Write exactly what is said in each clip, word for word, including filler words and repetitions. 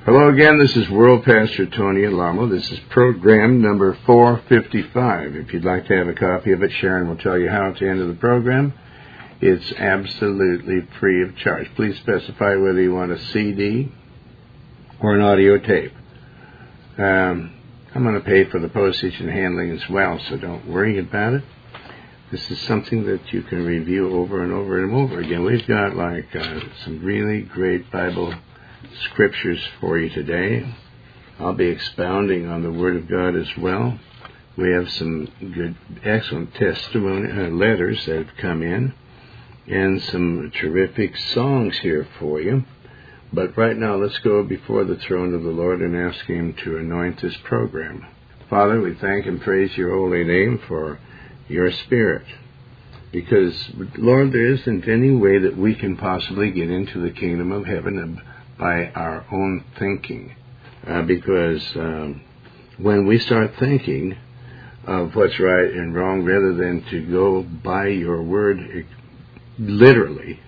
Hello again, this is World Pastor Tony Alamo. This is program number four fifty-five. If you'd like to have a copy of it, Sharon will tell you how at the end of the program. It's absolutely free of charge. Please specify whether you want a C D or an audio tape. Um, I'm going to pay for the postage and handling as well, so don't worry about it. This is something that you can review over and over and over again. We've got like uh, some really great Bible scriptures for you today. I'll be expounding on the Word of God as well. We have some good, excellent testimony uh, letters that have come in, and some terrific songs here for you. But right now, let's go before the throne of the Lord and ask Him to anoint this program. Father, we thank and praise Your holy name for Your Spirit, because, Lord, there isn't any way that we can possibly get into the kingdom of heaven by our own thinking, uh, because um, when we start thinking of what's right and wrong rather than to go by Your word literally,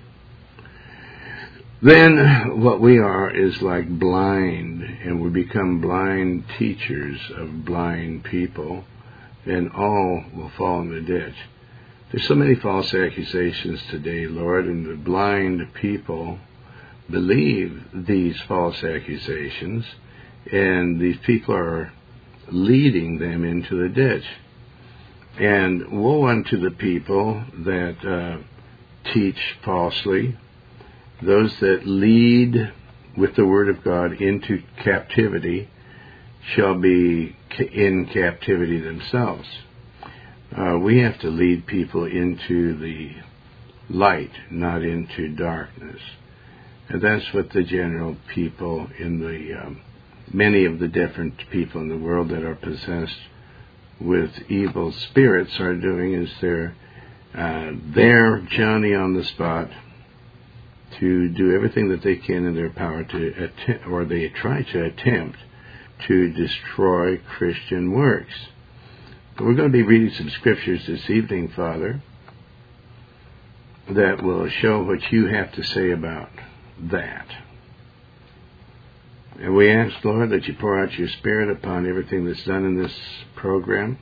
then what we are is like blind, and we become blind teachers of blind people, and all will fall in the ditch. There's so many false accusations today, Lord, and the blind people believe these false accusations, and these people are leading them into the ditch. And woe unto the people that uh, teach falsely, those that lead with the Word of God into captivity shall be in captivity themselves. Uh, we have to lead people into the light, not into darkness. And that's what the general people in the, um, many of the different people in the world that are possessed with evil spirits are doing, is they're, uh, they're Johnny on the spot to do everything that they can in their power to attempt, or they try to attempt, to destroy Christian works. But we're going to be reading some scriptures this evening, Father, that will show what You have to say about that. And we ask, Lord, that You pour out Your Spirit upon everything that's done in this program,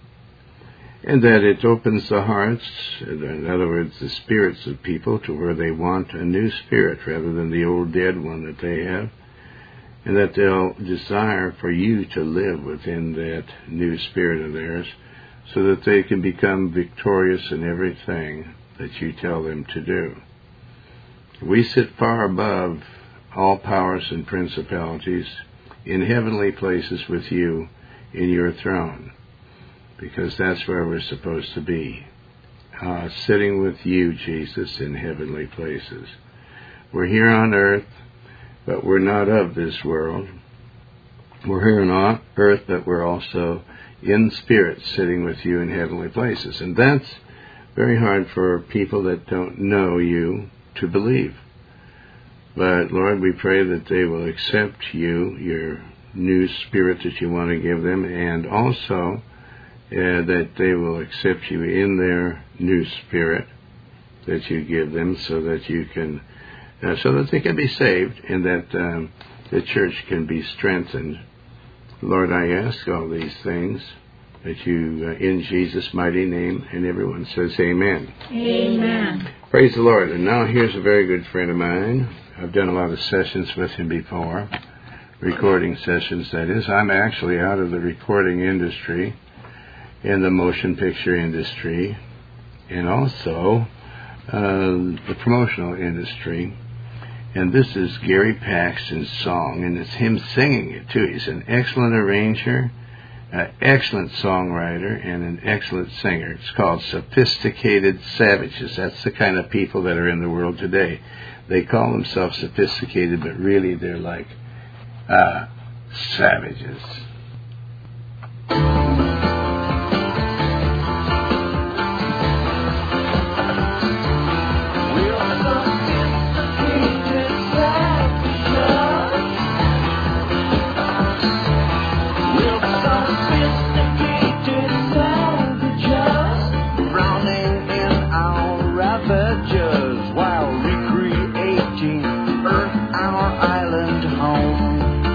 and that it opens the hearts, in other words, the spirits of people, to where they want a new spirit rather than the old dead one that they have, and that they'll desire for You to live within that new spirit of theirs, so that they can become victorious in everything that You tell them to do. We sit far above all powers and principalities in heavenly places with You in Your throne, because that's where we're supposed to be, uh, sitting with You, Jesus, in heavenly places. We're here on earth, but we're not of this world. We're here on earth, but we're also in spirit, sitting with You in heavenly places. And that's very hard for people that don't know You to believe. But, Lord, we pray that they will accept You, Your new spirit that You want to give them, and also uh, that they will accept You in their new spirit that You give them, so that You can, uh, so that they can be saved, and that um, the church can be strengthened. Lord, I ask all these things that You, uh, in Jesus' mighty name, and everyone says amen. Amen. Praise the Lord. And now here's a very good friend of mine. I've done a lot of sessions with him before, recording sessions, that is. I'm actually out of the recording industry, in the motion picture industry, and also uh, the promotional industry. And this is Gary Paxton's song, and it's him singing it too. He's an excellent arranger, an excellent songwriter, and an excellent singer. It's called Sophisticated Savages. That's the kind of people that are in the world today. They call themselves sophisticated, but really they're like uh, savages. While recreating Earth, our island home.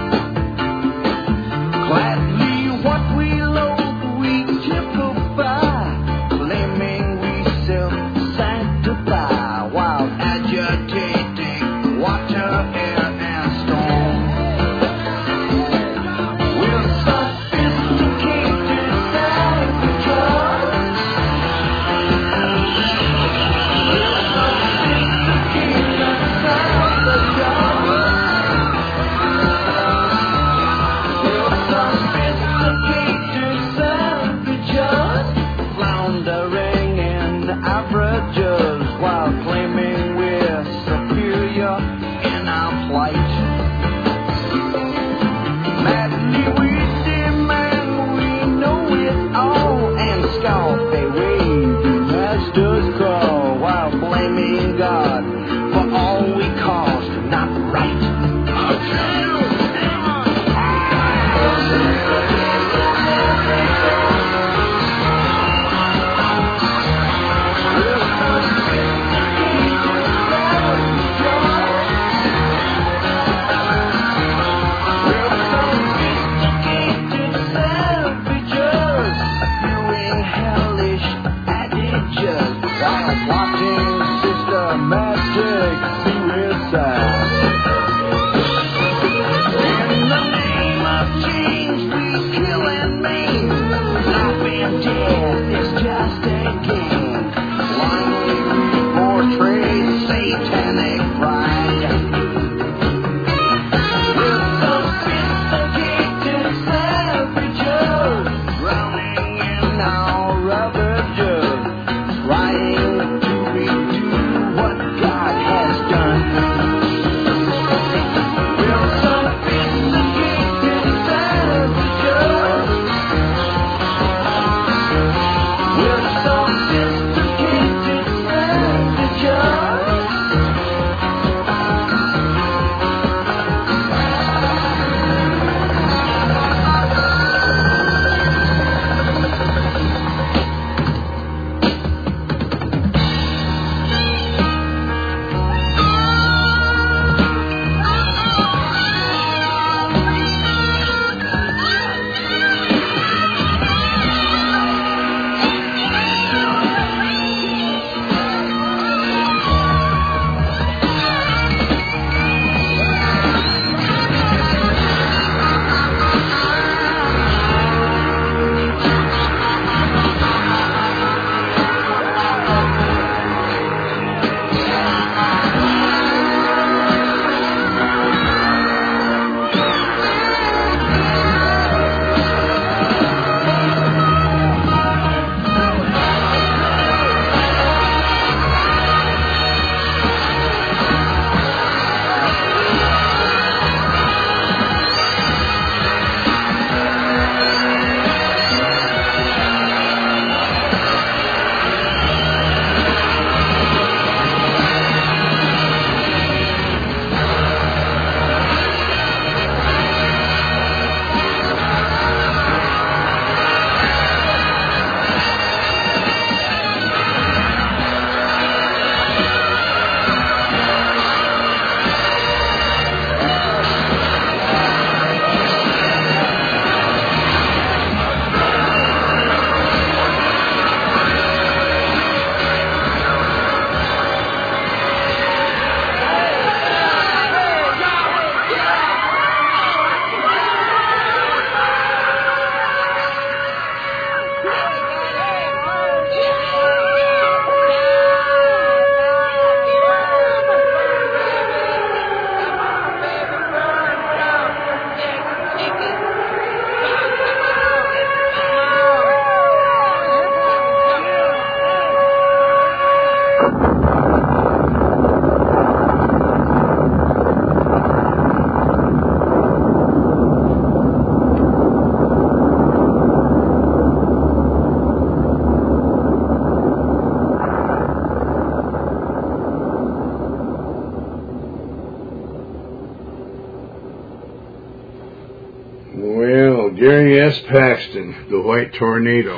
Well, Gary S. Paxton, the White Tornado.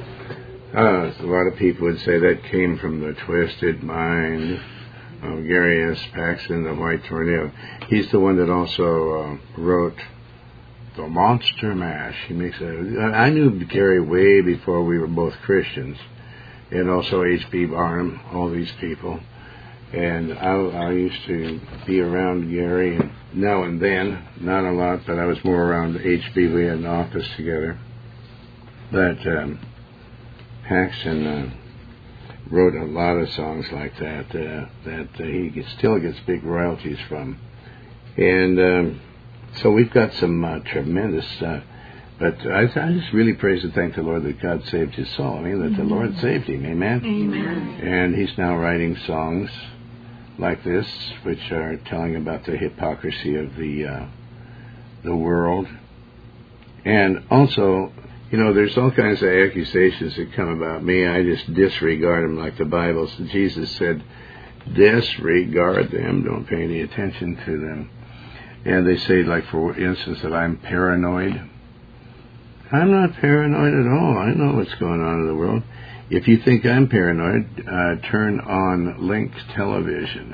Uh, a lot of people would say that came from the twisted mind of Gary S. Paxton, the White Tornado. He's the one that also uh, wrote The Monster Mash. He makes a. I knew Gary way before we were both Christians, and also H B. Barnum, all these people. And I, I used to be around Gary and now and then, not a lot, but I was more around H B. We had an office together. But um, Paxton uh, wrote a lot of songs like that uh, that uh, he gets, still gets big royalties from. And um, so we've got some uh, tremendous... Uh, but I, I just really praise and thank the Lord that God saved his soul. I mean, that mm-hmm. the Lord saved him. Amen? Amen. And he's now writing songs like this, which are telling about the hypocrisy of the uh, the world. And also, you know, there's all kinds of accusations that come about me. I just disregard them like the Bible. So Jesus said, disregard them, don't pay any attention to them. And they say, like, for instance, that I'm paranoid. I'm not paranoid at all. I know what's going on in the world. If you think I'm paranoid, uh, turn on Link Television.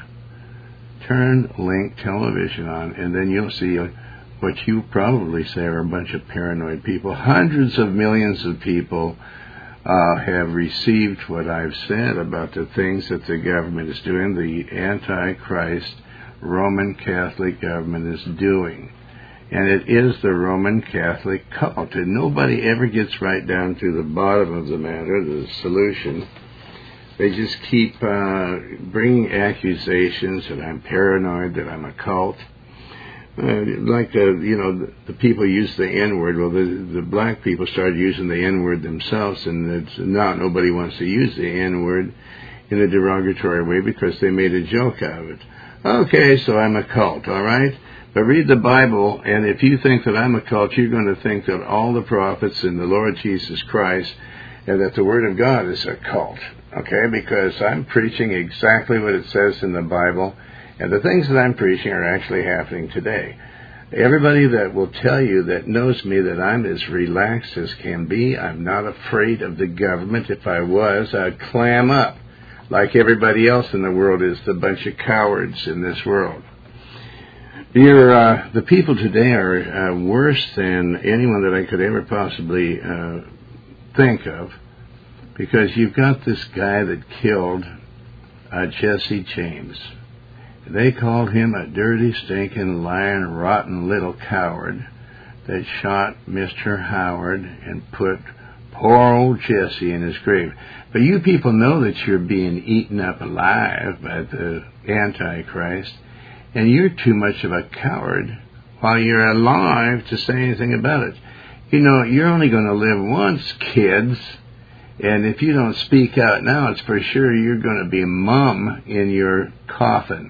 Turn Link Television on, and then you'll see uh, what you probably say are a bunch of paranoid people. Hundreds of millions of people uh, have received what I've said about the things that the government is doing, the Antichrist Roman Catholic government is doing. And it is the Roman Catholic cult. And nobody ever gets right down to the bottom of the matter, the solution. They just keep uh, bringing accusations that I'm paranoid, that I'm a cult. Uh, like, the, you know, the, the people use the N-word. Well, the, the black people started using the N-word themselves, and it's now nobody wants to use the N-word in a derogatory way because they made a joke out of it. Okay, so I'm a cult, all right? But read the Bible, and if you think that I'm a cult, you're going to think that all the prophets and the Lord Jesus Christ and that the Word of God is a cult, okay? Because I'm preaching exactly what it says in the Bible, and the things that I'm preaching are actually happening today. Everybody that will tell you that knows me that I'm as relaxed as can be, I'm not afraid of the government. If I was, I'd clam up like everybody else in the world is, the bunch of cowards in this world. You're, uh, the people today are uh, worse than anyone that I could ever possibly uh, think of, because you've got this guy that killed uh, Jesse James. They called him a dirty, stinking, lying, rotten little coward that shot Mister Howard and put poor old Jesse in his grave. But you people know that you're being eaten up alive by the Antichrist, and you're too much of a coward while you're alive to say anything about it. You know, you're only going to live once, kids, and if you don't speak out now, it's for sure you're going to be mum in your coffin.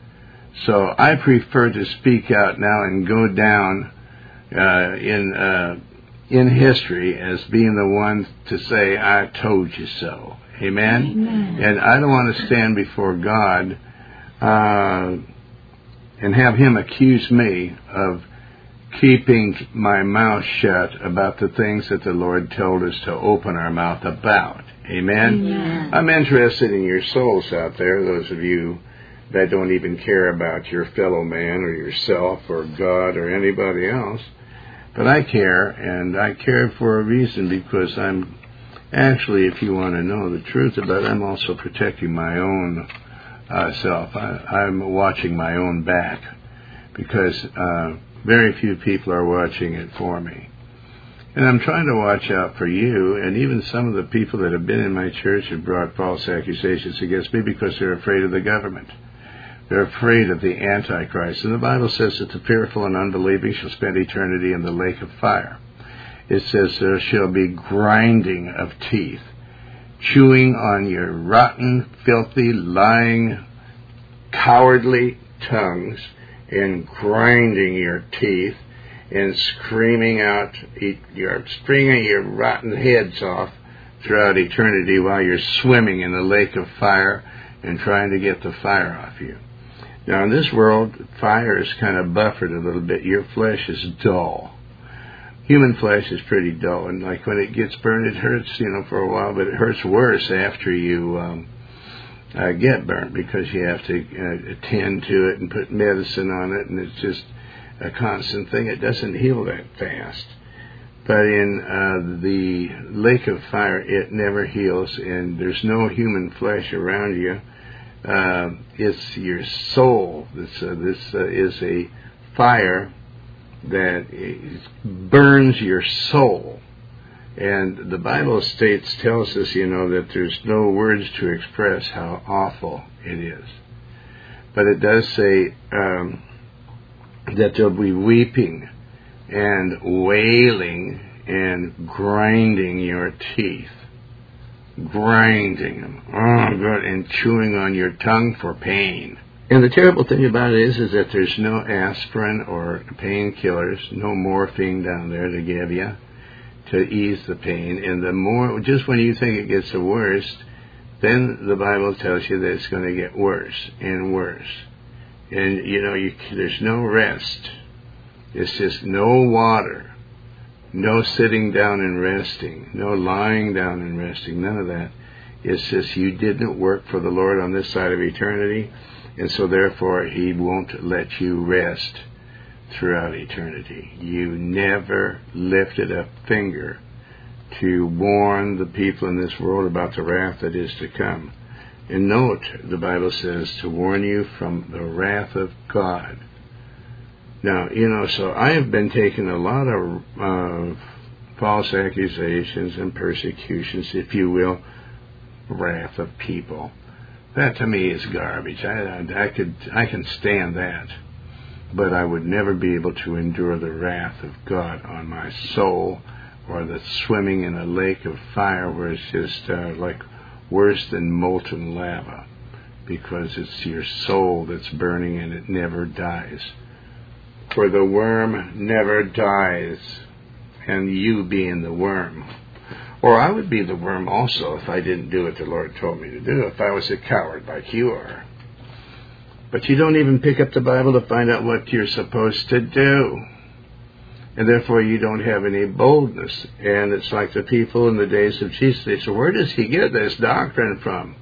So I prefer to speak out now and go down uh, in uh, in history as being the one to say, I told you so. Amen? Amen. And I don't want to stand before God uh and have him accuse me of keeping my mouth shut about the things that the Lord told us to open our mouth about. Amen? Amen. I'm interested in your souls out there, those of you that don't even care about your fellow man or yourself or God or anybody else. But I care, and I care for a reason, because I'm actually, if you want to know the truth about it, I'm also protecting my own Uh, self. I, I'm watching my own back, because uh, very few people are watching it for me. And I'm trying to watch out for you, and even some of the people that have been in my church have brought false accusations against me because they're afraid of the government. They're afraid of the Antichrist. And the Bible says that the fearful and unbelieving shall spend eternity in the lake of fire. It says there shall be grinding of teeth, chewing on your rotten, filthy, lying, cowardly tongues, and grinding your teeth, and screaming out, you're stringing your rotten heads off throughout eternity while you're swimming in the lake of fire and trying to get the fire off you. Now, in this world, fire is kind of buffered a little bit. Your flesh is dull. human flesh is pretty dull, and like when it gets burned, it hurts, you know, for a while, but it hurts worse after you um, uh, get burnt, because you have to uh, attend to it and put medicine on it, and it's just a constant thing. It doesn't heal that fast. But in uh, the lake of fire, it never heals, and there's no human flesh around you. Uh, it's your soul. This, uh, this uh, is a fire that is, burns your soul. And the Bible states, tells us, you know, that there's no words to express how awful it is. But it does say um, that there'll be weeping and wailing and grinding your teeth. Grinding them. Oh, God, and chewing on your tongue for pain. And the terrible thing about it is, is that there's no aspirin or painkillers, no morphine down there to give you to ease the pain. And the more, just when you think it gets the worst, then the Bible tells you that it's going to get worse and worse. And, you know, you, there's no rest. It's just no water, no sitting down and resting, no lying down and resting, none of that. It's just you didn't work for the Lord on this side of eternity, and so therefore He won't let you rest throughout eternity. You never lifted a finger to warn the people in this world about the wrath that is to come. And note, the Bible says to warn you from the wrath of God. Now, you know, so I have been taking a lot of uh, false accusations and persecutions, if you will, wrath of people. That to me is garbage. I, I, I could, I can stand that, but I would never be able to endure the wrath of God on my soul, or the swimming in a lake of fire where it's just uh, like worse than molten lava, because it's your soul that's burning and it never dies. For the worm never dies, and you being the worm. Or I would be the worm also if I didn't do what the Lord told me to do, if I was a coward like you are. But you don't even pick up the Bible to find out what you're supposed to do. And therefore you don't have any boldness. And it's like the people in the days of Jesus. They said, where does he get this doctrine from?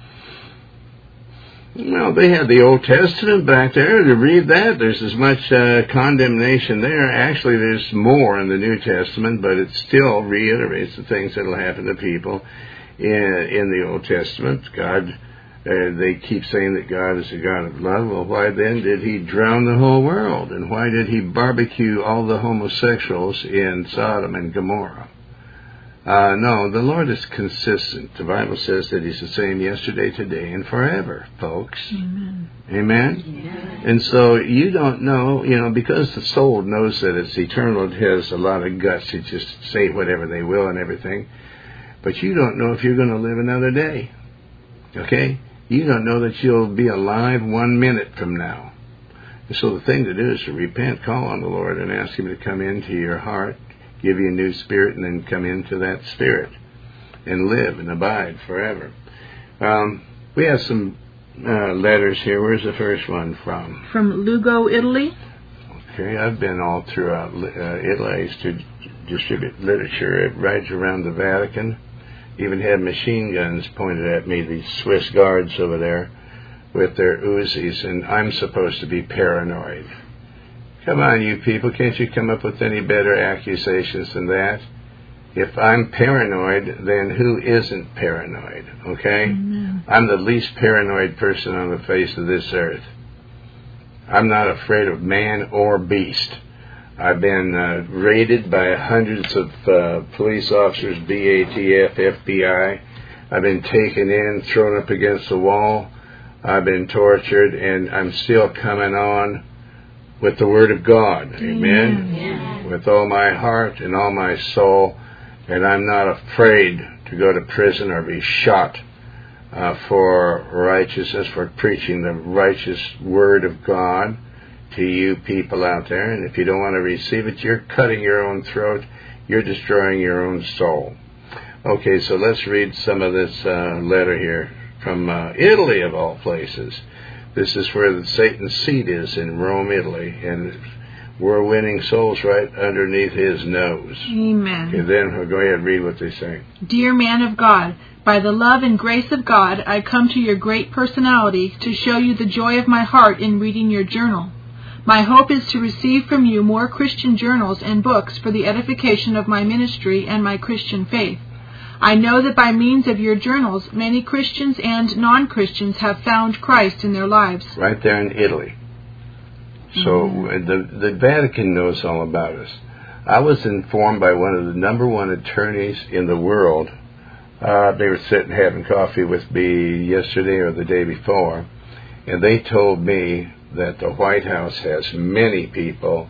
Well, they had the Old Testament back there. To read that, there's as much uh, condemnation there. Actually, there's more in the New Testament, but it still reiterates the things that will happen to people in, in the Old Testament. God, uh, they keep saying that God is a God of love. Well, why then did he drown the whole world? And why did he barbecue all the homosexuals in Sodom and Gomorrah? Uh, no, the Lord is consistent. The Bible says that he's the same yesterday, today, and forever, folks. Amen. Amen? Yes. And so you don't know, you know, because the soul knows that it's eternal, it has a lot of guts to just say whatever they will and everything. But you don't know if you're going to live another day. Okay? You don't know that you'll be alive one minute from now. And so the thing to do is to repent, call on the Lord, and ask him to come into your heart, give you a new spirit, and then come into that spirit and live and abide forever. Um, we have some uh, letters here. Where's the first one from? From Lugo, Italy. Okay, I've been all throughout uh, Italy. I used to distribute literature right around the Vatican. Even had machine guns pointed at me, these Swiss guards over there with their Uzis, and I'm supposed to be paranoid. Come on, you people, can't you come up with any better accusations than that? If I'm paranoid, then who isn't paranoid, okay? Mm-hmm. I'm the least paranoid person on the face of this earth. I'm not afraid of man or beast. I've been uh, raided by hundreds of uh, police officers, B A T F, F B I. I've been taken in, thrown up against the wall. I've been tortured, and I'm still coming on with the Word of God, amen? Yeah. With all my heart and all my soul, and I'm not afraid to go to prison or be shot uh, for righteousness, for preaching the righteous Word of God to you people out there. And if you don't want to receive it, you're cutting your own throat. You're destroying your own soul. Okay, so let's read some of this uh, letter here from uh, Italy, of all places. This is where the Satan's seat is, in Rome, Italy. And we're winning souls right underneath his nose. Amen. Okay, then we'll go ahead and read what they say. Dear man of God, by the love and grace of God, I come to your great personality to show you the joy of my heart in reading your journal. My hope is to receive from you more Christian journals and books for the edification of my ministry and my Christian faith. I know that by means of your journals, many Christians and non-Christians have found Christ in their lives. Right there in Italy. So mm-hmm. the, the Vatican knows all about us. I was informed by one of the number one attorneys in the world. Uh, they were sitting having coffee with me yesterday or the day before, and they told me that the White House has many people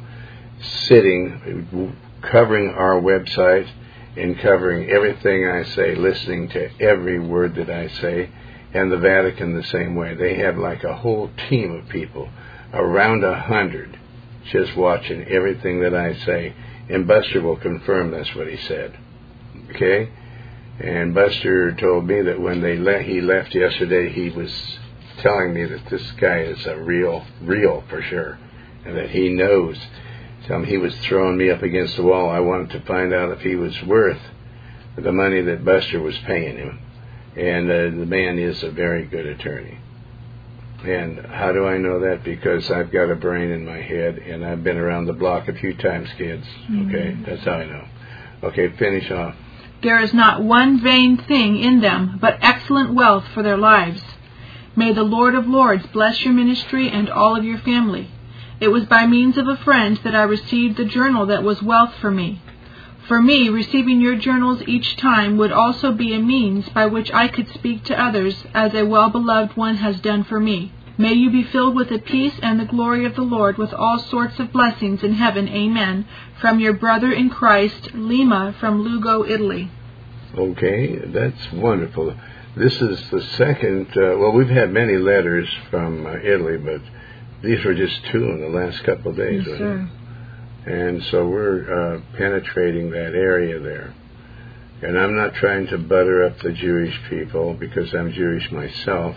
sitting, covering our website and covering everything I say, listening to every word that I say, and the Vatican the same way. They have like a whole team of people, around a hundred, just watching everything that I say. And Buster will confirm that's what he said. Okay? And Buster told me that when they le- he left yesterday, he was telling me that this guy is a real, real for sure, and that he knows. Tell me he was throwing me up against the wall. I wanted to find out if he was worth the money that Buster was paying him. And uh, the man is a very good attorney. And how do I know that? Because I've got a brain in my head, and I've been around the block a few times, kids. Mm-hmm. Okay, that's how I know. Okay, finish off. There is not one vain thing in them, but excellent wealth for their lives. May the Lord of Lords bless your ministry and all of your family. It was by means of a friend that I received the journal that was wealth for me. For me, receiving your journals each time would also be a means by which I could speak to others as a well-beloved one has done for me. May you be filled with the peace and the glory of the Lord with all sorts of blessings in heaven. Amen. From your brother in Christ, Lima, from Lugo, Italy. Okay, that's wonderful. This is the second, uh, well, we've had many letters from uh, Italy, but these were just two in the last couple of days. Yes, sir. And so we're uh, penetrating that area there. And I'm not trying to butter up the Jewish people because I'm Jewish myself,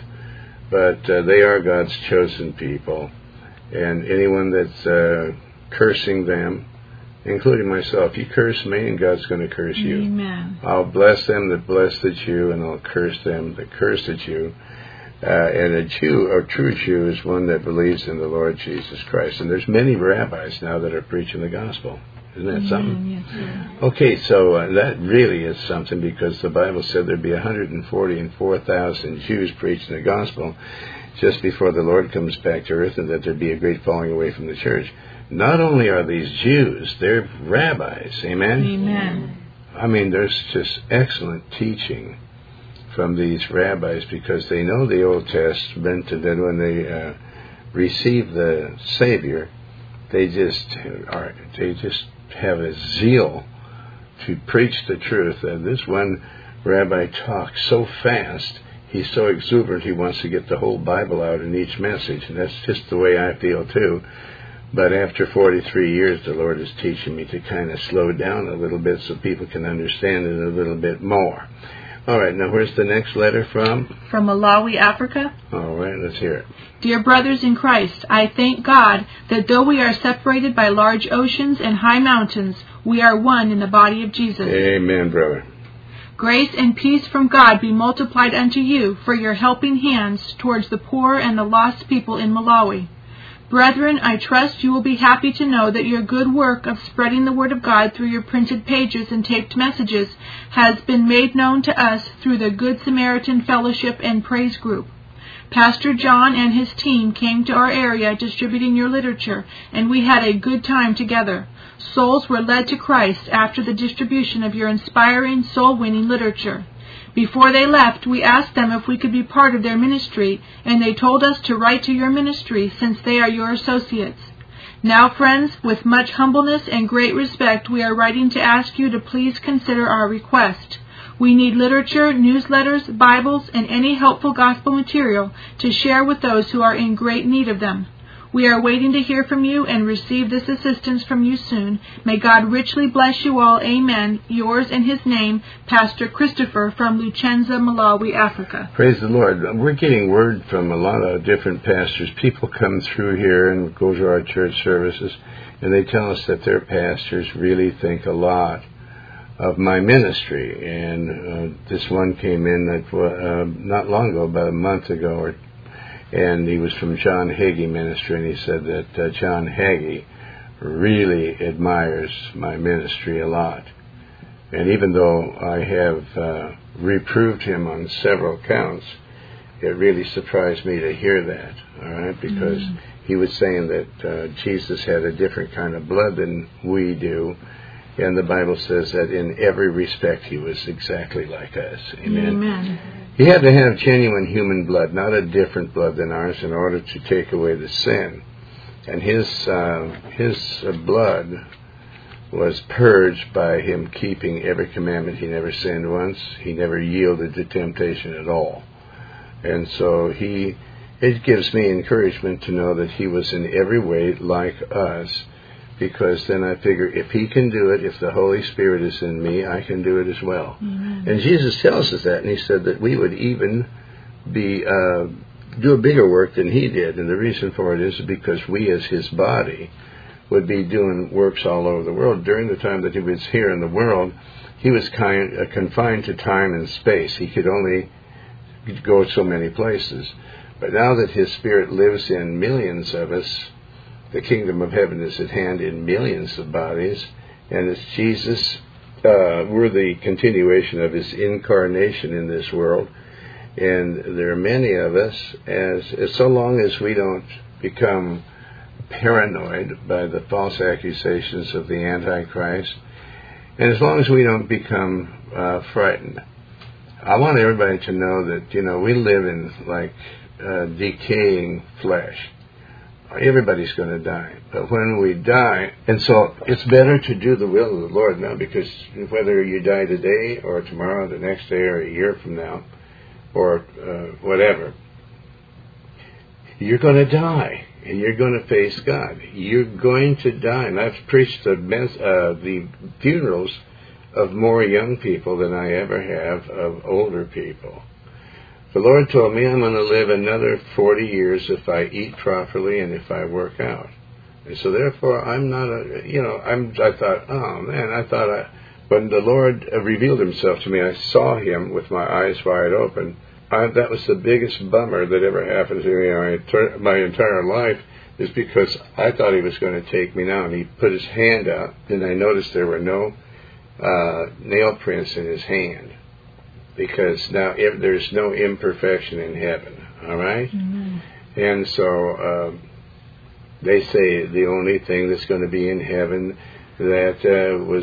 but uh, they are God's chosen people. And anyone that's uh, cursing them, including myself, you curse me and God's going to curse you. Amen. I'll bless them that bless the Jew, and I'll curse them that curse the Jew. Uh, and a Jew, a true Jew, is one that believes in the Lord Jesus Christ. And there's many rabbis now that are preaching the gospel. Isn't that Amen. something? Yes, sir. Okay, so uh, that really is something, because the Bible said there'd be one hundred forty and four thousand Jews preaching the gospel just before the Lord comes back to earth, and that there'd be a great falling away from the church. Not only are these Jews, they're rabbis. Amen? Amen. I mean, there's just excellent teaching from these rabbis, because they know the Old Testament, and then when they uh, receive the Savior, they just are they just have a zeal to preach the truth. And this one rabbi talks so fast, he's so exuberant, he wants to get the whole Bible out in each message, and that's just the way I feel too. But after forty-three years, the Lord is teaching me to kind of slow down a little bit so people can understand it a little bit more. All right, now where's the next letter from? From Malawi, Africa. All right, let's hear it. Dear brothers in Christ, I thank God that though we are separated by large oceans and high mountains, we are one in the body of Jesus. Amen, brother. Grace and peace from God be multiplied unto you for your helping hands towards the poor and the lost people in Malawi. Brethren, I trust you will be happy to know that your good work of spreading the Word of God through your printed pages and taped messages has been made known to us through the Good Samaritan Fellowship and Praise Group. Pastor John and his team came to our area distributing your literature, and we had a good time together. Souls were led to Christ after the distribution of your inspiring, soul-winning literature. Before they left, we asked them if we could be part of their ministry, and they told us to write to your ministry since they are your associates. Now, friends, with much humbleness and great respect, we are writing to ask you to please consider our request. We need literature, newsletters, Bibles, and any helpful gospel material to share with those who are in great need of them. We are waiting to hear from you and receive this assistance from you soon. May God richly bless you all. Amen. Yours in his name, Pastor Christopher from Luchenza, Malawi, Africa. Praise the Lord. We're getting word from a lot of different pastors. People come through here and go to our church services, and they tell us that their pastors really think a lot of my ministry. And uh, this one came in that uh, not long ago, about a month ago, or, and he was from John Hagee Ministry, and he said that uh, John Hagee really admires my ministry a lot. And even though I have uh, reproved him on several counts, it really surprised me to hear that, all right, because mm-hmm. he was saying that uh, Jesus had a different kind of blood than we do, and the Bible says that in every respect he was exactly like us. Amen. Amen. He had to have genuine human blood, not a different blood than ours, in order to take away the sin. And his uh, his uh, blood was purged by him keeping every commandment. He never sinned once. He never yielded to temptation at all. And so he, it gives me encouragement to know that he was in every way like us, because then I figure if he can do it, if the Holy Spirit is in me, I can do it as well. Amen. And Jesus tells us that, and he said that we would even be uh, do a bigger work than he did. And the reason for it is because we as his body would be doing works all over the world. During the time that he was here in the world, he was kind, uh, confined to time and space. He could only go so many places. But now that his Spirit lives in millions of us, the kingdom of heaven is at hand in millions of bodies, and it's Jesus, uh, we're the continuation of his incarnation in this world. And there are many of us, as, as so long as we don't become paranoid by the false accusations of the Antichrist, and as long as we don't become uh, frightened. I want everybody to know that, you know, we live in, like, uh, decaying flesh. Everybody's going to die. But when we die, and so it's better to do the will of the Lord now, because whether you die today or tomorrow, the next day, or a year from now, or uh, whatever, you're going to die, and you're going to face God. You're going to die. And I've preached the, uh, the funerals of more young people than I ever have of older people. The Lord told me I'm going to live another forty years if I eat properly and if I work out. And so therefore I'm not a, you know, I'm, I thought, oh man, I thought I, when the Lord revealed himself to me, I saw him with my eyes wide open. I, that was the biggest bummer that ever happened to me in my, my entire life, is because I thought he was going to take me now. And he put his hand out, and I noticed there were no uh, nail prints in his hand, because now if there's no imperfection in heaven, all right? Mm-hmm. And so uh, they say the only thing that's going to be in heaven that uh, was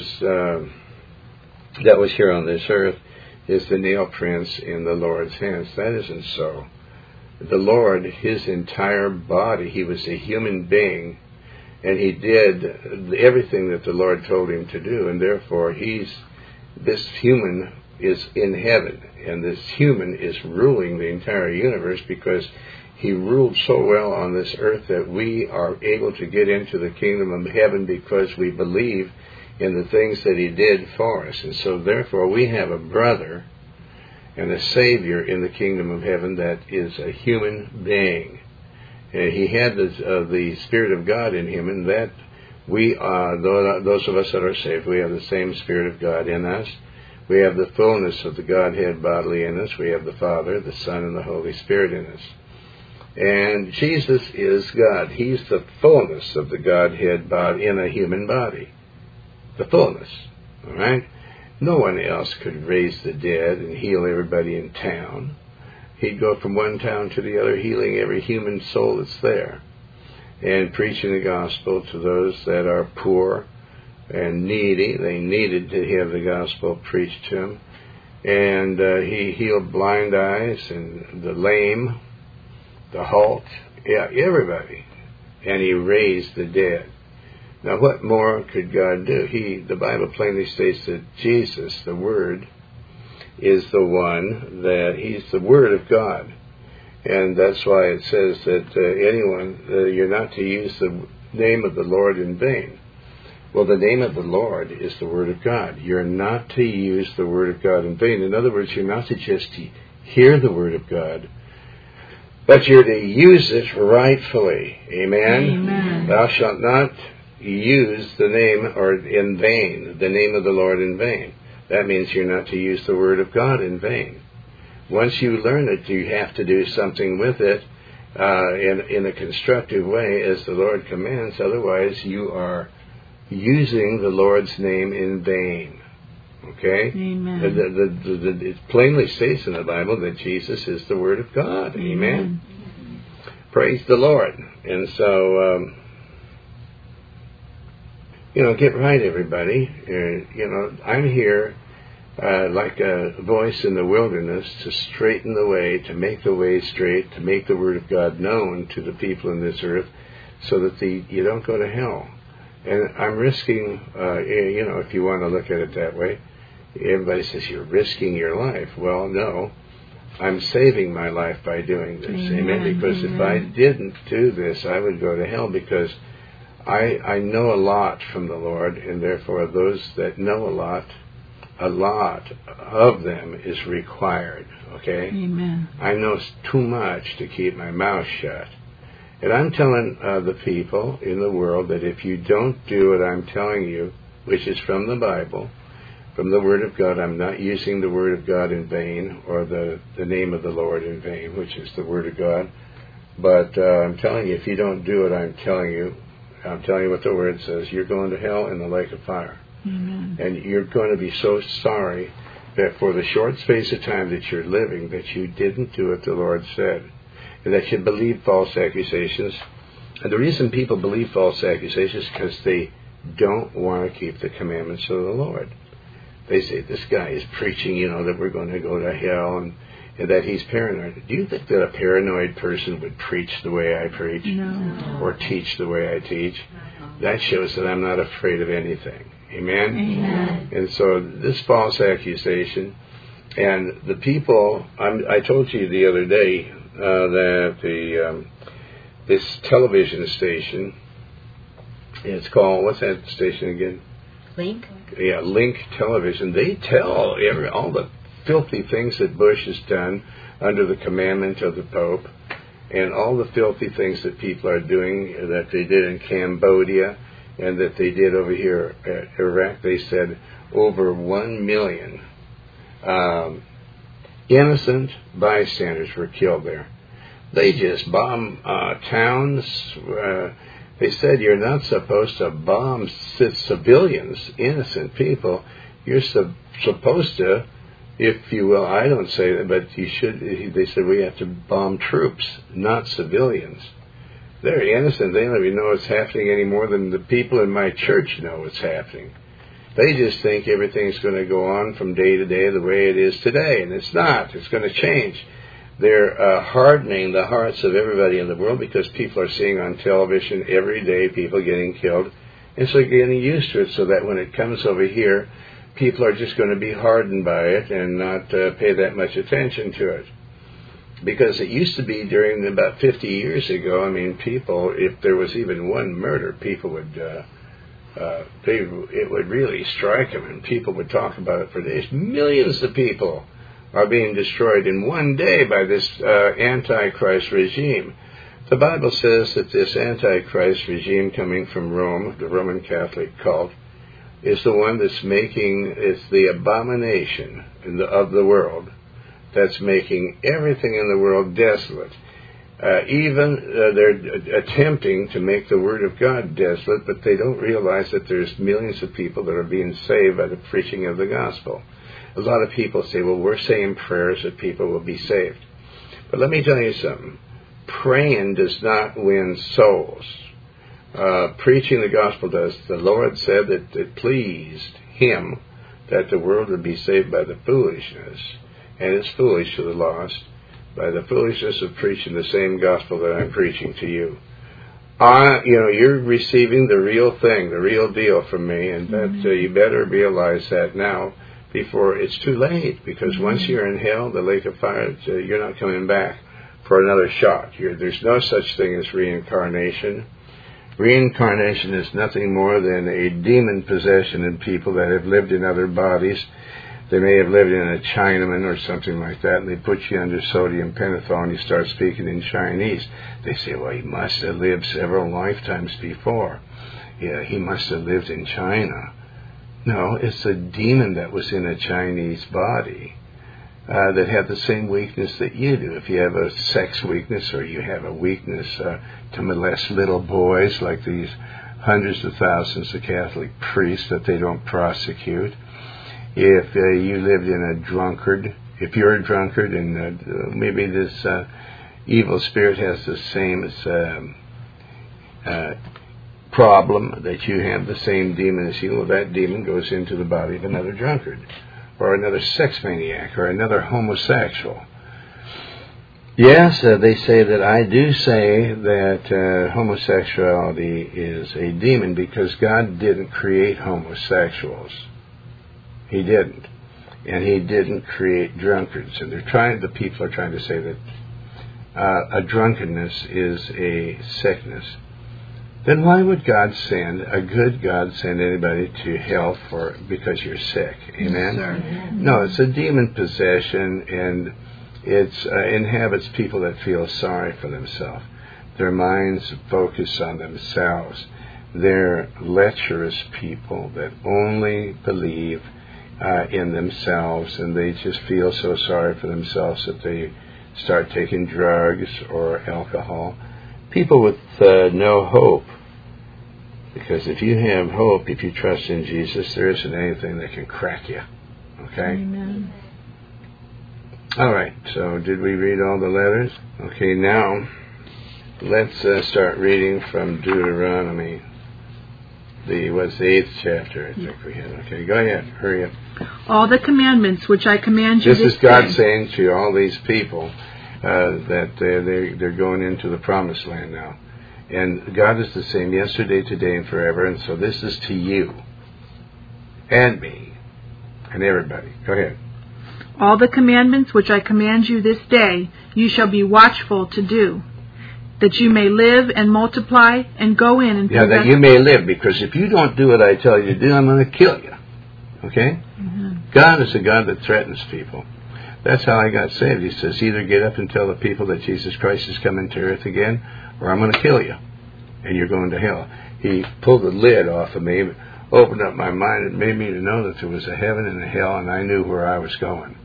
uh, that was here on this earth is the nail prints in the Lord's hands. That isn't so. The Lord, his entire body, he was a human being, and he did everything that the Lord told him to do, and therefore he's, this human is in heaven, and this human is ruling the entire universe, because he ruled so well on this earth that we are able to get into the kingdom of heaven because we believe in the things that he did for us. And so therefore we have a brother and a Savior in the kingdom of heaven that is a human being. And he had the, uh, the Spirit of God in him, and that we are, those of us that are saved, we have the same Spirit of God in us. We have the fullness of the Godhead bodily in us. We have the Father, the Son, and the Holy Spirit in us. And Jesus is God. He's the fullness of the Godhead body in a human body. The fullness. All right? No one else could raise the dead and heal everybody in town. He'd go from one town to the other, healing every human soul that's there, and preaching the gospel to those that are poor and needy. They needed to have the gospel preached to them. And uh, he healed blind eyes and the lame, the halt, yeah, everybody. And he raised the dead. Now, what more could God do? He, the Bible plainly states that Jesus, the Word, is the one that, he's the Word of God. And that's why it says that uh, anyone, uh, you're not to use the name of the Lord in vain. Well, the name of the Lord is the Word of God. You're not to use the Word of God in vain. In other words, you're not to just hear the Word of God, but you're to use it rightfully. Amen? Amen. Thou shalt not use the name, or in vain, the name of the Lord in vain. That means you're not to use the Word of God in vain. Once you learn it, you have to do something with it uh, in, in a constructive way as the Lord commands. Otherwise, you are using the Lord's name in vain. Okay? Amen. The, the, the, the, it plainly states in the Bible that Jesus is the Word of God. Amen? Amen. Praise the Lord. And so, um, you know, get right, everybody. Uh, you know, I'm here uh, like a voice in the wilderness to straighten the way, to make the way straight, to make the Word of God known to the people in this earth so that the, you don't go to hell. And I'm risking, uh, you know, if you want to look at it that way, everybody says you're risking your life. Well, no, I'm saving my life by doing this. Amen. Amen? Because Amen. If I didn't do this, I would go to hell, because I, I know a lot from the Lord, and therefore those that know a lot, a lot of them is required. Okay? Amen. I know too much to keep my mouth shut. And I'm telling uh, the people in the world that if you don't do what I'm telling you, which is from the Bible, from the Word of God, I'm not using the Word of God in vain, or the, the name of the Lord in vain, which is the Word of God. But uh, I'm telling you, if you don't do what I'm telling you, I'm telling you what the Word says, you're going to hell in the lake of fire. Amen. And you're going to be so sorry that for the short space of time that you're living, that you didn't do what the Lord said. And that you believe false accusations. And the reason people believe false accusations is because they don't want to keep the commandments of the Lord. They say, this guy is preaching, you know, that we're going to go to hell, and, and that he's paranoid. Do you think that a paranoid person would preach the way I preach? No. Or teach the way I teach? That shows that I'm not afraid of anything. Amen? Amen. And so this false accusation, and the people, I'm, I told you the other day, Uh, that the um, this television station, it's called, what's that station again? Link? Yeah, Link Television. They tell every, all the filthy things that Bush has done under the commandment of the Pope, and all the filthy things that people are doing, that they did in Cambodia, and that they did over here at Iraq. They said over one million um innocent bystanders were killed there. They just bomb uh, towns. Uh, they said you're not supposed to bomb civilians, innocent people. You're su- supposed to, if you will, I don't say that, but you should. They said we have to bomb troops, not civilians. They're innocent. They don't even know what's happening any more than the people in my church know what's happening. They just think everything's going to go on from day to day the way it is today, and it's not. It's going to change. They're uh, hardening the hearts of everybody in the world because people are seeing on television every day people getting killed, and so they're getting used to it, so that when it comes over here, people are just going to be hardened by it and not uh, pay that much attention to it. Because it used to be during about fifty years ago, I mean, people, if there was even one murder, people would... Uh, Uh, they, it would really strike them, and people would talk about it for days. Millions of people are being destroyed in one day by this uh, Antichrist regime. The Bible says that this Antichrist regime coming from Rome, the Roman Catholic cult, is the one that's making, it's the abomination in the, of the world, that's making everything in the world desolate. Uh, even uh, they're attempting to make the Word of God desolate, but they don't realize that there's millions of people that are being saved by the preaching of the gospel. A lot of people say, well, we're saying prayers that people will be saved. But let me tell you something. Praying does not win souls. Uh, preaching the gospel does. The Lord said that it pleased Him that the world would be saved by the foolishness, and it's foolish to the lost, by the foolishness of preaching the same gospel that I'm preaching to you. I, you know, you're receiving the real thing, the real deal from me, and that mm-hmm. uh, you better realize that now before it's too late, because mm-hmm. once you're in hell, the lake of fire, uh, you're not coming back for another shot. You're, there's no such thing as reincarnation. Reincarnation is nothing more than a demon possession in people that have lived in other bodies. They may have lived in a Chinaman or something like that, and they put you under sodium pentothal and you start speaking in Chinese. They say, well, he must have lived several lifetimes before. Yeah, he must have lived in China. No, it's a demon that was in a Chinese body uh, that had the same weakness that you do. If you have a sex weakness or you have a weakness uh, to molest little boys, like these hundreds of thousands of Catholic priests that they don't prosecute. If uh, you lived in a drunkard, if you're a drunkard and uh, maybe this uh, evil spirit has the same as, um, uh, problem that you have the same demon as you, well, that demon goes into the body of another drunkard or another sex maniac or another homosexual. Yes, uh, they say that I do say that uh, homosexuality is a demon because God didn't create homosexuals. He didn't. And he didn't create drunkards. And they're trying, the people are trying to say that uh, a drunkenness is a sickness. Then why would God send, a good God send anybody to hell for because you're sick? Amen? Yes, no, it's a demon possession, and it uh, inhabits people that feel sorry for themselves. Their minds focus on themselves. They're lecherous people that only believe uh, in themselves, and they just feel so sorry for themselves that they start taking drugs or alcohol. People with uh, no hope. Because if you have hope, if you trust in Jesus, there isn't anything that can crack you. Okay? Amen. All right, so did we read all the letters? Okay, now let's uh, start reading from Deuteronomy. The what's the eighth chapter, I think we had. Okay, go ahead, hurry up. All the commandments which I command you this this is God day. saying to all these people uh, that uh, they they're going into the promised land now. And God is the same yesterday, today, and forever. And so this is to you and me and everybody. Go ahead. All the commandments which I command you this day, you shall be watchful to do, that you may live and multiply and go in and yeah, possess. that you may live. Because if you don't do what I tell you to do, I'm going to kill you. Okay? Mm-hmm. God is a God that threatens people. That's how I got saved. He says, either get up and tell the people that Jesus Christ is coming to earth again, or I'm going to kill you, and you're going to hell. He pulled the lid off of me, opened up my mind, and made me to know that there was a heaven and a hell, and I knew where I was going.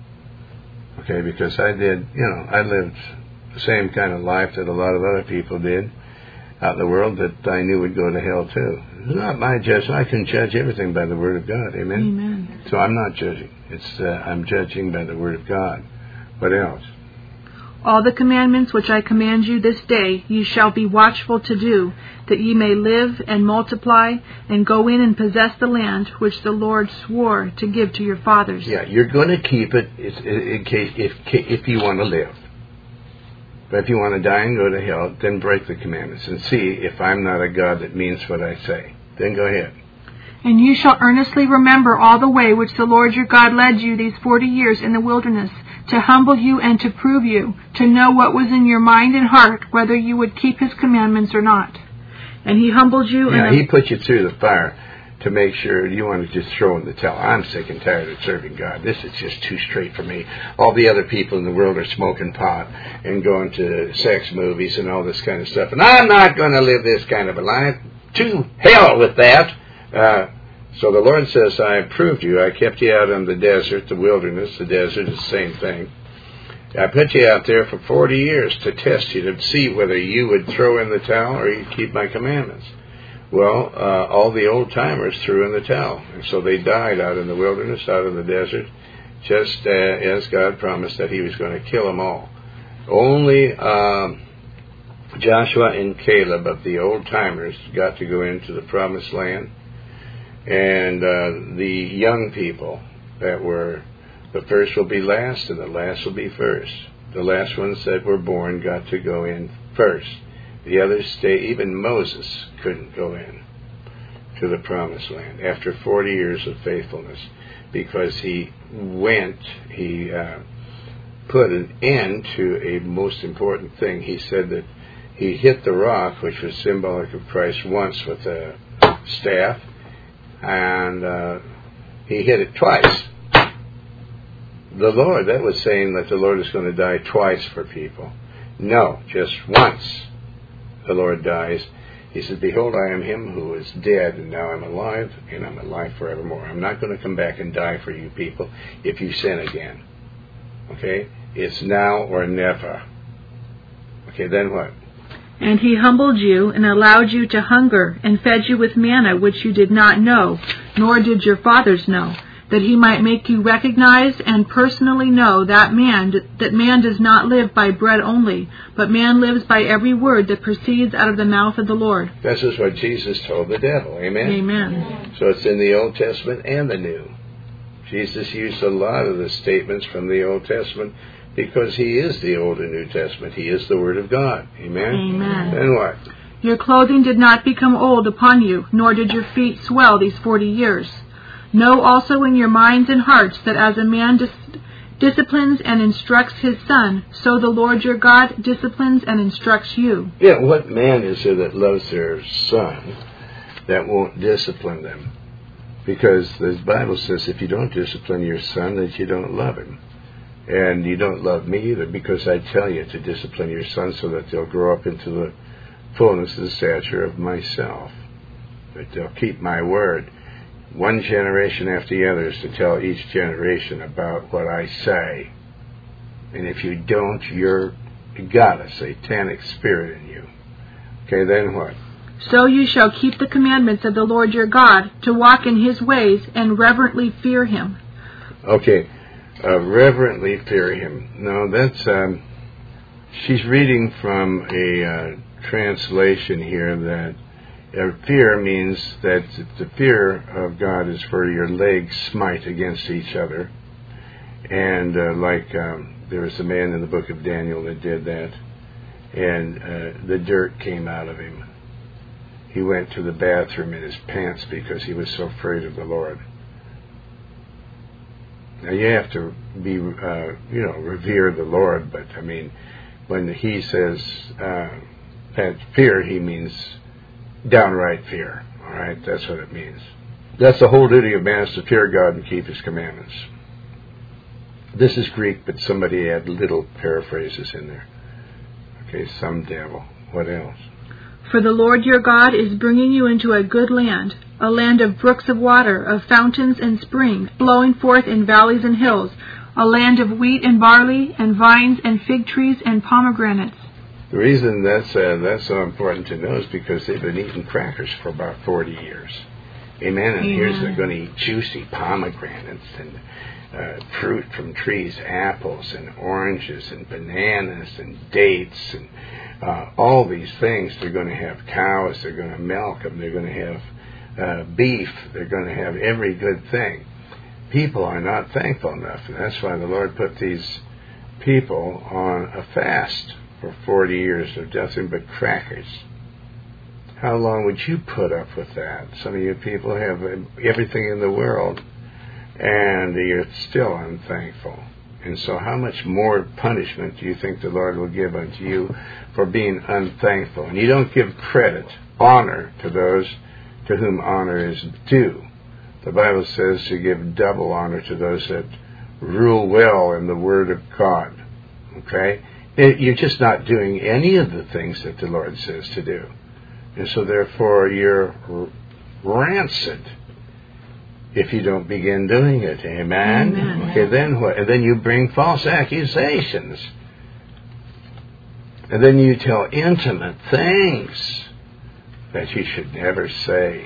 Okay, because I did, you know, I lived the same kind of life that a lot of other people did out in the world that I knew would go to hell too. It's not my judgment. I can judge everything by the Word of God. Amen? Amen. So I'm not judging. It's uh, I'm judging by the Word of God. What else? All the commandments which I command you this day, you shall be watchful to do, that ye may live and multiply and go in and possess the land which the Lord swore to give to your fathers. Yeah, you're going to keep it in case if if you want to live. But if you want to die and go to hell, then break the commandments and see if I'm not a God that means what I say. Then go ahead. And you shall earnestly remember all the way which the Lord your God led you these forty years in the wilderness, to humble you and to prove you, to know what was in your mind and heart, whether you would keep his commandments or not. And he humbled you. Yeah, and he put you through the fire to make sure you want to just throw in the towel. I'm sick and tired of serving God. This is just too straight for me. All the other people in the world are smoking pot and going to sex movies and all this kind of stuff. And I'm not going to live this kind of a life. To hell with that. Uh, so the Lord says, I approved you. I kept you out in the desert, the wilderness. The desert is the same thing. I put you out there for forty years to test you, to see whether you would throw in the towel or you'd keep my commandments. Well, uh, all the old-timers threw in the towel. And so they died out in the wilderness, out in the desert, just uh, as God promised that he was going to kill them all. Only um, Joshua and Caleb of the old-timers got to go into the promised land. And uh, the young people that were, the first will be last and the last will be first. The last ones that were born got to go in first. The others stay. Even Moses couldn't go in to the promised land after forty years of faithfulness, because he went, he uh, put an end to a most important thing. He said that he hit the rock, which was symbolic of Christ, once with a staff, and uh, he hit it twice. The Lord, that was saying that the Lord is going to die twice for people. No, just once the Lord dies. He says, behold, I am him who is dead, and now I'm alive, and I'm alive forevermore. I'm not going to come back and die for you people if you sin again. Okay? It's now or never. Okay, then what? And he humbled you and allowed you to hunger and fed you with manna which you did not know, nor did your fathers know, that he might make you recognize and personally know that man that man does not live by bread only, but man lives by every word that proceeds out of the mouth of the Lord. This is what Jesus told the devil. Amen? Amen. So it's in the Old Testament and the New. Jesus used a lot of the statements from the Old Testament because he is the Old and New Testament. He is the Word of God. Amen? Amen. Then what? Your clothing did not become old upon you, nor did your feet swell these forty years. Know also in your minds and hearts that as a man dis- disciplines and instructs his son, so the Lord your God disciplines and instructs you. Yeah, what man is there that loves their son that won't discipline them? Because the Bible says if you don't discipline your son, that you don't love him. And you don't love me either, because I tell you to discipline your son so that they'll grow up into the fullness of the stature of myself. But they'll keep my word. One generation after the other is to tell each generation about what I say. And if you don't, you're you got a satanic spirit in you. Okay, then what? So you shall keep the commandments of the Lord your God, to walk in his ways and reverently fear him. Okay, uh, reverently fear him. No, that's, um, she's reading from a uh, translation here that Uh, fear means that the fear of God is for your legs smite against each other. And uh, like um, there was a man in the book of Daniel that did that. And uh, the dirt came out of him. He went to the bathroom in his pants because he was so afraid of the Lord. Now you have to be, uh, you know, revere the Lord. But I mean, when he says uh, that fear, he means downright fear. All right, that's what it means. That's the whole duty of man, is to fear God and keep his commandments. This is Greek, but somebody had little paraphrases in there. Okay, some devil. What else? For the Lord your God is bringing you into a good land, a land of brooks of water, of fountains and springs, flowing forth in valleys and hills, a land of wheat and barley, and vines and fig trees and pomegranates. The reason that's uh, that's so important to know is because they've been eating crackers for about forty years. Amen. And Amen. Here's they're going to eat juicy pomegranates and uh, fruit from trees, apples and oranges and bananas and dates and uh, all these things. They're going to have cows. They're going to milk them. They're going to have uh, beef. They're going to have every good thing. People are not thankful enough, and that's why the Lord put these people on a fast for forty years of nothing but crackers. How long would you put up with that? Some of you people have everything in the world, and you're still unthankful. And so how much more punishment do you think the Lord will give unto you for being unthankful? And you don't give credit, honor, to those to whom honor is due. The Bible says to give double honor to those that rule well in the Word of God. Okay? You're just not doing any of the things that the Lord says to do. And so therefore you're rancid if you don't begin doing it. Amen? Amen. Okay, then what? And then you bring false accusations. And then you tell intimate things that you should never say.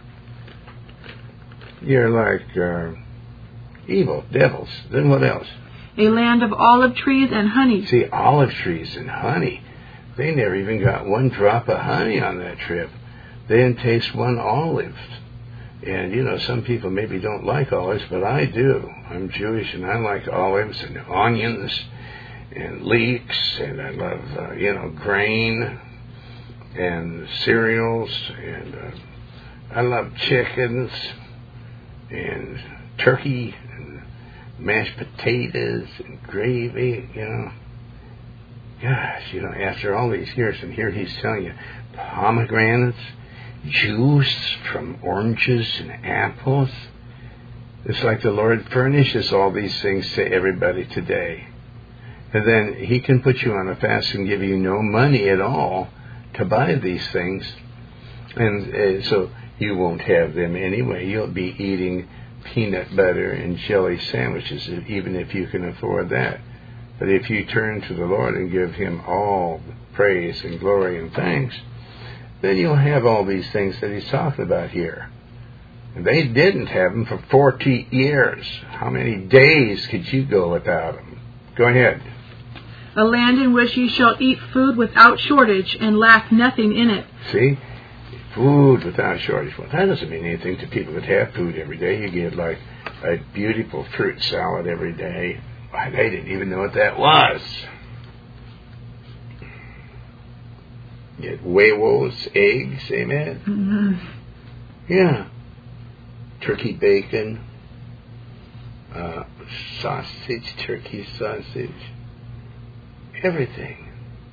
You're like uh, evil devils. Then what else? A land of olive trees and honey. See, olive trees and honey. They never even got one drop of honey on that trip. They didn't taste one olive. And, you know, some people maybe don't like olives, but I do. I'm Jewish, and I like olives and onions and leeks, and I love, uh, you know, grain and cereals, and uh, I love chickens and turkey and mashed potatoes and gravy, you know. Gosh, you know, after all these years, and here he's telling you pomegranates, juice from oranges and apples. It's like the Lord furnishes all these things to everybody today. And then he can put you on a fast and give you no money at all to buy these things. And uh, so you won't have them anyway. You'll be eating peanut butter and jelly sandwiches, even if you can afford that. But if you turn to the Lord and give him all praise and glory and thanks, then you'll have all these things that he's talking about here. And they didn't have them for forty years. How many days could you go without them? Go ahead. A land in which you shall eat food without shortage and lack nothing in it. See? Food without shortage. Well, that doesn't mean anything to people that have food every day. You get like a beautiful fruit salad every day. Why, they didn't even know what that was. You get huevos, eggs, amen? Mm-hmm. Yeah. Turkey bacon, uh, sausage, turkey sausage, everything.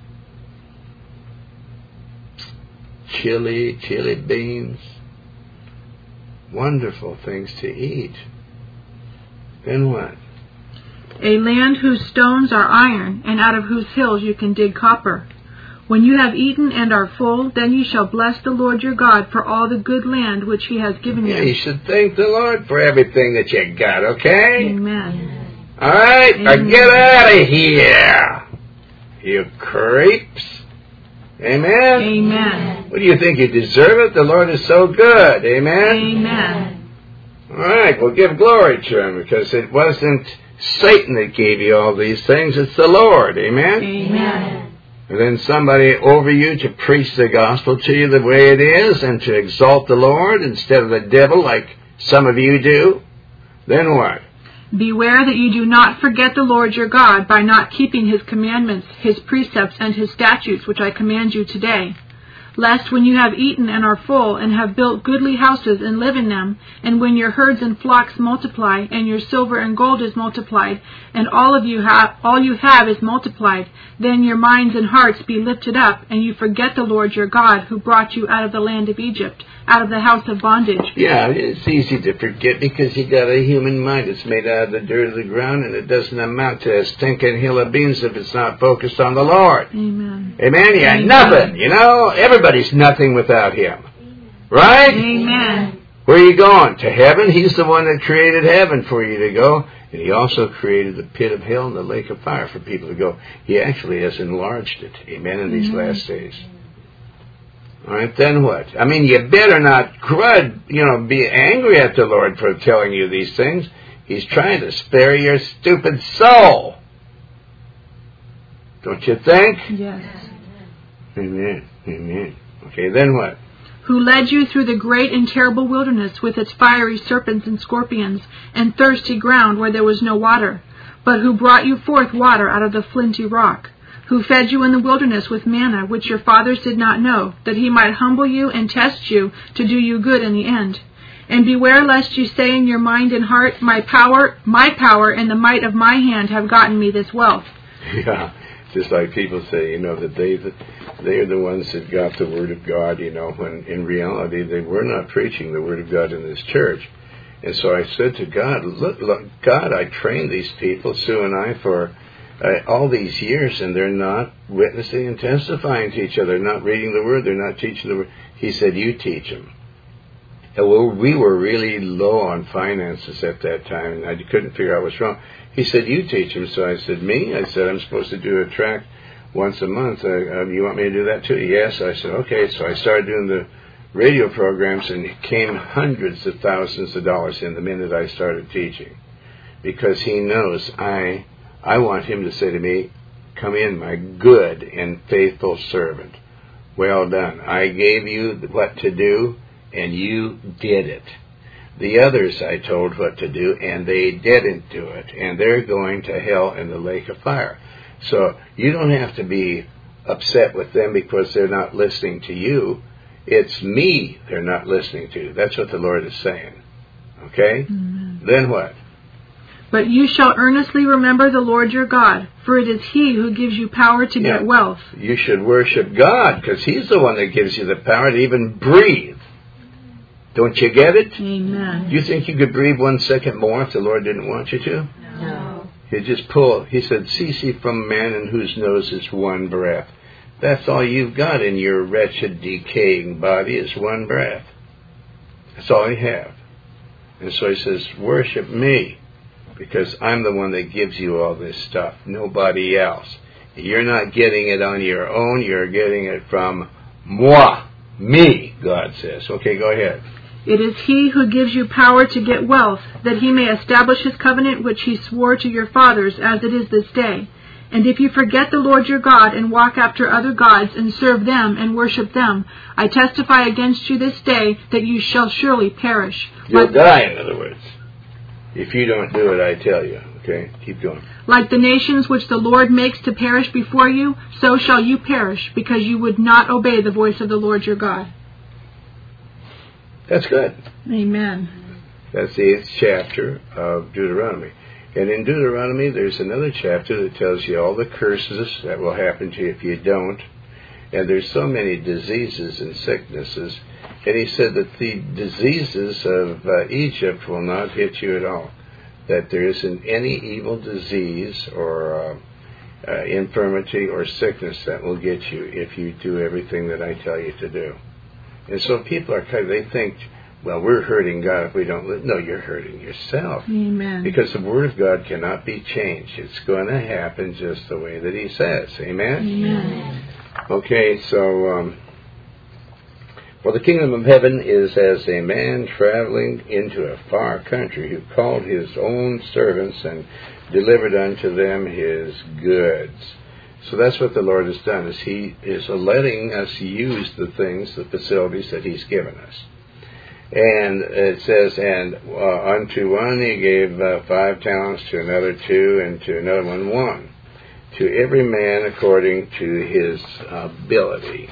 Chili, chili beans, wonderful things to eat. Then what? A land whose stones are iron, and out of whose hills you can dig copper. When you have eaten and are full, then you shall bless the Lord your God for all the good land which he has given you. Yeah, you should thank the Lord for everything that you got, okay? Amen. All right, Amen. now get out of here, you creeps. Amen? Amen. What do you think? You deserve it? The Lord is so good. Amen? Amen. All right, well, give glory to him, because it wasn't Satan that gave you all these things. It's the Lord. Amen? Amen. And then somebody over you to preach the gospel to you the way it is and to exalt the Lord instead of the devil like some of you do. Then what? Beware that you do not forget the Lord your God by not keeping his commandments, his precepts, and his statutes, which I command you today. Lest when you have eaten and are full, and have built goodly houses and live in them, and when your herds and flocks multiply, and your silver and gold is multiplied, and all of you have all you have is multiplied, then your minds and hearts be lifted up, and you forget the Lord your God, who brought you out of the land of Egypt, out of the house of bondage. Yeah, it's easy to forget because you got a human mind. It's made out of the dirt of the ground, and it doesn't amount to a stinking hill of beans if it's not focused on the Lord. Amen. Amen? You got Amen. nothing, you know? Everybody's nothing without him. Right? Amen. Where are you going? To heaven? He's the one that created heaven for you to go. And he also created the pit of hell and the lake of fire for people to go. He actually has enlarged it. Amen? In these Amen. last days. All right, then what? I mean, you better not crud, you know, be angry at the Lord for telling you these things. He's trying to spare your stupid soul. Don't you think? Yes. Amen. Amen. Okay, then what? Who led you through the great and terrible wilderness with its fiery serpents and scorpions, and thirsty ground where there was no water, but who brought you forth water out of the flinty rock, who fed you in the wilderness with manna, which your fathers did not know, that he might humble you and test you to do you good in the end. And beware lest you say in your mind and heart, my power, my power and the might of my hand have gotten me this wealth. Yeah, just like people say, you know, that they they are the ones that got the Word of God, you know, when in reality they were not preaching the Word of God in this church. And so I said to God, look, look God, I trained these people, Sue and I, for uh, all these years, and they're not witnessing and testifying to each other, not reading the Word, they're not teaching the Word. He said, you teach them. And well, we were really low on finances at that time, and I couldn't figure out what's wrong. He said, you teach them. So I said, me? I said, I'm supposed to do a tract once a month. Uh, uh, you want me to do that too? Yes. I said, okay. So I started doing the radio programs, and it came hundreds of thousands of dollars in the minute I started teaching. Because he knows I, I want him to say to me, come in, my good and faithful servant. Well done. I gave you what to do, and you did it. The others I told what to do, and they didn't do it. And they're going to hell in the lake of fire. So you don't have to be upset with them because they're not listening to you. It's me they're not listening to. That's what the Lord is saying. Okay? Mm-hmm. Then what? But you shall earnestly remember the Lord your God, for it is He who gives you power to Yeah. get wealth. You should worship God, because He's the one that gives you the power to even breathe. Don't you get it? Amen. Do you think you could breathe one second more if the Lord didn't want you to? No. He'd just pull. He said, cease ye from man in whose nose is one breath. That's all you've got in your wretched, decaying body is one breath. That's all you have. And so He says, worship me, because I'm the one that gives you all this stuff, nobody else. You're not getting it on your own, you're getting it from moi, me, God says. Okay, go ahead. It is He who gives you power to get wealth, that He may establish His covenant which He swore to your fathers, as it is this day. And if you forget the Lord your God, and walk after other gods, and serve them, and worship them, I testify against you this day, that you shall surely perish. You'll Like, die, in other words. If you don't do it, I tell you. Okay, keep going. like the nations which the Lord makes to perish before you, so shall you perish, because you would not obey the voice of the Lord your God. That's good. Amen. That's the eighth chapter of Deuteronomy. And in Deuteronomy, there's another chapter that tells you all the curses that will happen to you if you don't. And there's so many diseases and sicknesses. And he said that the diseases of uh, Egypt will not hit you at all. That there isn't any evil disease or uh, uh, infirmity or sickness that will get you if you do everything that I tell you to do. And so people are kind of, they think, well, we're hurting God if we don't live. No, you're hurting yourself. Amen. Because the Word of God cannot be changed. It's going to happen just the way that He says. Amen? Amen. Okay, so, um, for the kingdom of heaven is as a man traveling into a far country who called his own servants and delivered unto them his goods. So that's what the Lord has done, is He is letting us use the things, the facilities that He's given us. And it says, and uh, unto one He gave uh, five talents, to another two, and to another one one. To every man according to his ability.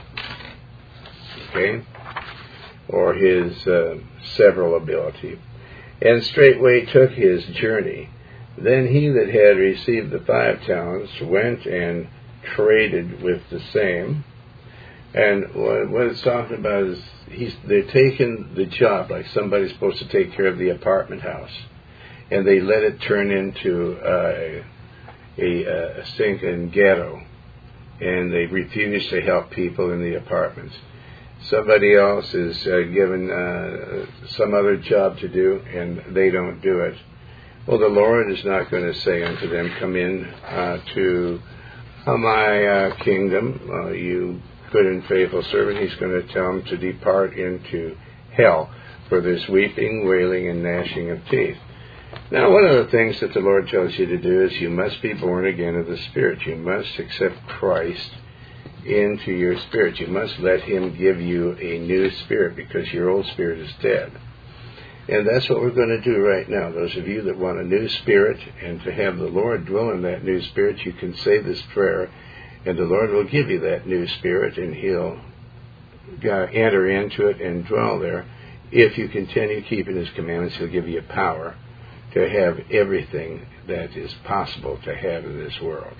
Okay? Or his uh, several ability. And straightway took his journey. Then he that had received the five talents went and traded with the same. And what, what it's talking about is he's, they're taking the job, like somebody's supposed to take care of the apartment house, and they let it turn into uh, a, a stinking ghetto, and they refuse to help people in the apartments. Somebody else is uh, given uh, some other job to do, and they don't do it. Well, the Lord is not going to say unto them, come in uh, to uh, my uh, kingdom, uh, you good and faithful servant. He's going to tell them to depart into hell, for this weeping, wailing, and gnashing of teeth. Now, one of the things that the Lord tells you to do is you must be born again of the Spirit. You must accept Christ into your spirit. You must let Him give you a new spirit, because your old spirit is dead. And that's what we're going to do right now. Those of you that want a new spirit and to have the Lord dwell in that new spirit, you can say this prayer, and the Lord will give you that new spirit, and He'll enter into it and dwell there. If you continue keeping His commandments, He'll give you power to have everything that is possible to have in this world.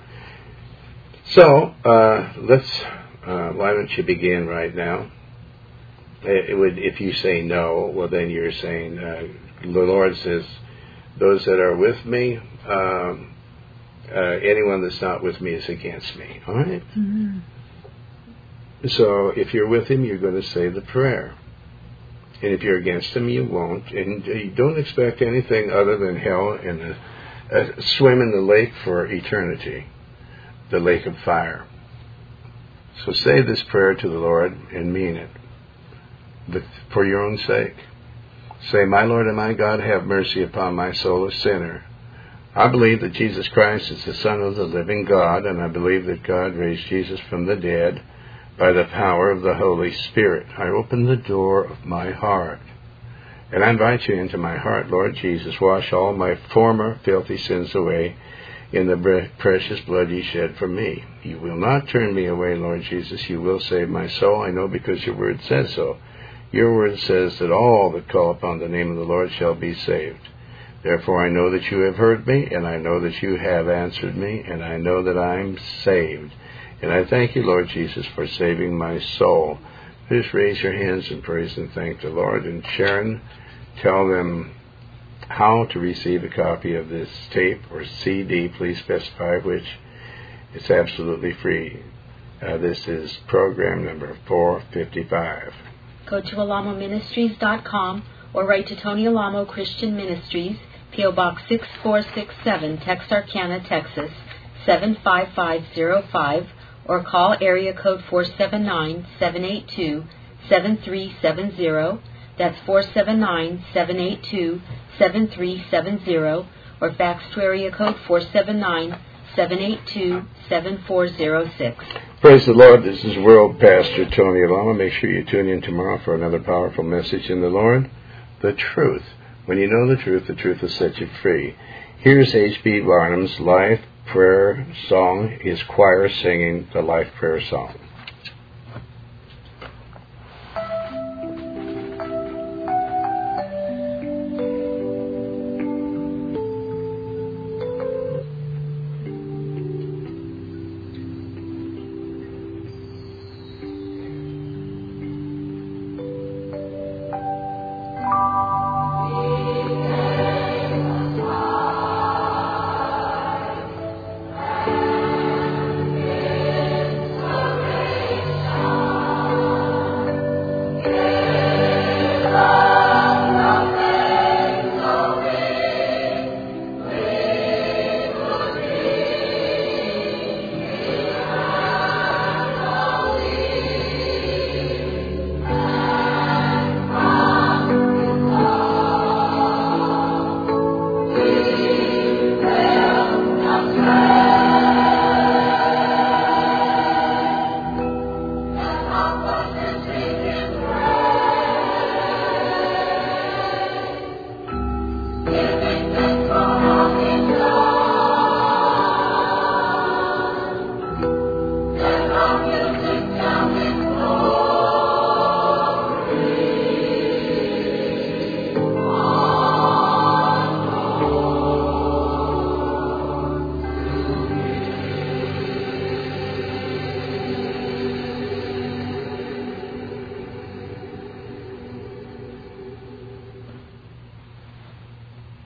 So, uh, let's, uh, why don't you begin right now? It would, if you say no, well then you're saying, uh, the Lord says, those that are with me, um, uh, anyone that's not with me is against me. All right? Mm-hmm. So if you're with Him, you're going to say the prayer. And if you're against Him, you won't. And you don't expect anything other than hell and a, a swim in the lake for eternity, the lake of fire. So say this prayer to the Lord and mean it, but for your own sake. Say, my Lord and my God, have mercy upon my soul, a sinner. I believe that Jesus Christ is the Son of the living God, and I believe that God raised Jesus from the dead by the power of the Holy Spirit. I open the door of my heart, and I invite you into my heart, Lord Jesus. Wash all my former filthy sins away in the precious blood you shed for me. You will not turn me away, Lord Jesus. You will save my soul. I know, because your word says so. Your word says that all that call upon the name of the Lord shall be saved. Therefore I know that you have heard me, and I know that you have answered me, and I know that I'm saved. And I thank you, Lord Jesus, for saving my soul. Just raise your hands and praise and thank the Lord. And Sharon, tell them how to receive a copy of this tape or C D. Please specify which. It's absolutely free. Uh, this is program number four fifty-five. Go to alamo ministries dot com or write to Tony Alamo Christian Ministries, P O Box six four six seven, Texarkana, Texas, seven five five zero five, or call area code four seven nine, seven eight two, seven three seven zero. That's four seven nine, seven eight two, seven three seven zero, or fax to area code four seven nine, seven eight two, seven four zero six. Praise the Lord. This is World Pastor Tony Alamo. Make sure you tune in tomorrow for another powerful message in the Lord. The truth. When you know the truth, the truth will set you free. Here's H B Barnum's Life Prayer Song, his choir singing the Life Prayer Song.